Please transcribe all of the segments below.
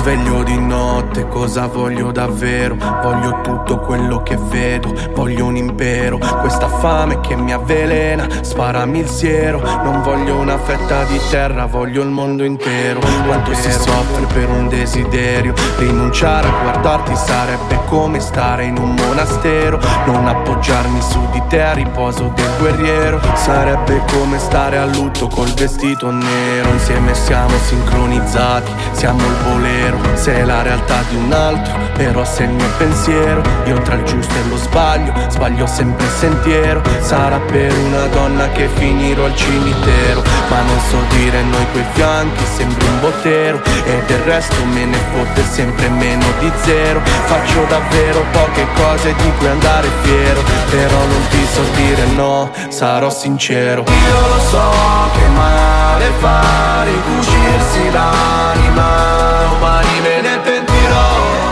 sveglio di notte, cosa voglio davvero? Voglio tutto quello che vedo, voglio un impero. Questa fame che mi avvelena, sparami il siero. Non voglio una fetta di terra, voglio il mondo intero. Quanto si soffre per un desiderio. Rinunciare a guardarti sarebbe come stare in un monastero. Non appoggiarmi su di te a riposo del guerriero. Sarebbe come stare a lutto col vestito nero. Insieme siamo sincronizzati, siamo il bolero. Sei la realtà di un altro, però sei il mio pensiero. Io tra il giusto e lo sbaglio, sbaglio sempre il sentiero. Sarà per una donna che finirò al cimitero. Ma non so dire noi quei fianchi, sembri un bottero. E del resto me ne fotte sempre meno di zero. Faccio davvero poche cose di cui andare fiero. Però non ti so dire no, sarò sincero. Io lo so che male fa ricucirsi l'anima. Domani me ne pentirò,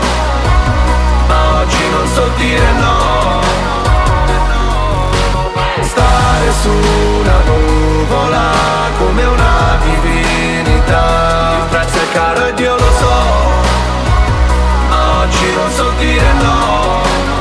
ma oggi non so dire no. Stare su una nuvola come una divinità. Il prezzo è caro ed io lo so, ma oggi non so dire no.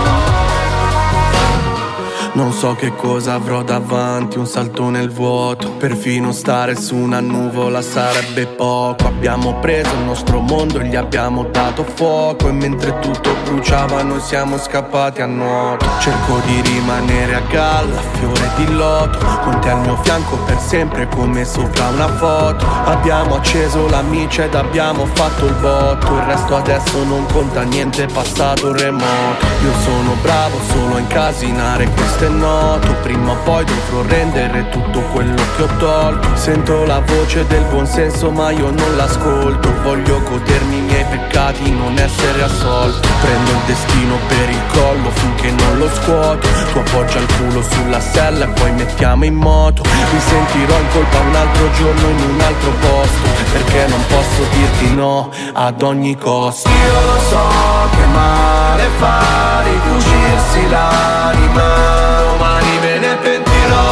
Non so che cosa avrò davanti, un salto nel vuoto. Perfino stare su una nuvola sarebbe poco. Abbiamo preso il nostro mondo e gli abbiamo dato fuoco. E mentre tutto bruciava noi siamo scappati a nuoto. Cerco di rimanere a galla, fiore di loto. Con te al mio fianco per sempre come sopra una foto. Abbiamo acceso la micia ed abbiamo fatto il botto. Il resto adesso non conta niente, è passato il remoto. Io sono bravo solo a incasinare questo è noto, prima o poi dovrò rendere tutto quello che ho tolto. Sento la voce del buonsenso ma io non l'ascolto. Voglio godermi i miei peccati, non essere assolto. Prendo il destino per il collo finché non lo scuoto. Tu appoggia il culo sulla sella e poi mettiamo in moto. Mi sentirò in colpa un altro giorno in un altro posto, perché non posso dirti no ad ogni costo. Io lo so che male fa ricucirsi l'anima. Domani me ne pentirò,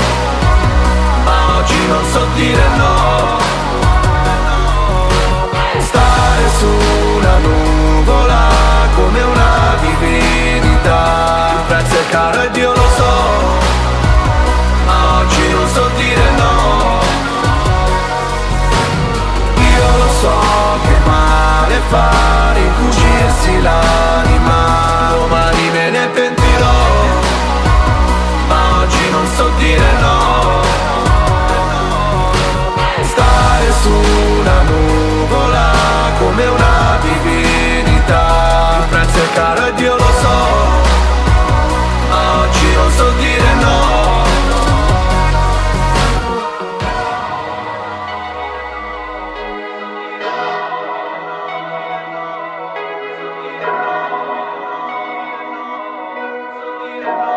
ma oggi non so dire no. Stare su una nuvola come una divinità. Il prezzo è caro ed io lo so, ma oggi non so dire no. Io lo so che male fa ricucirsi l'anima. Domani me ne pentirò, ma oggi non so dire no. Stare su una nuvola come una divinità. Il prezzo è caro ed io lo so, ma oggi non so dire no. No.